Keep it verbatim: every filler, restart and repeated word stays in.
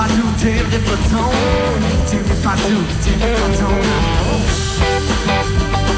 pas tout est des photons, tu n'es pas tout, tu n'es pas ton.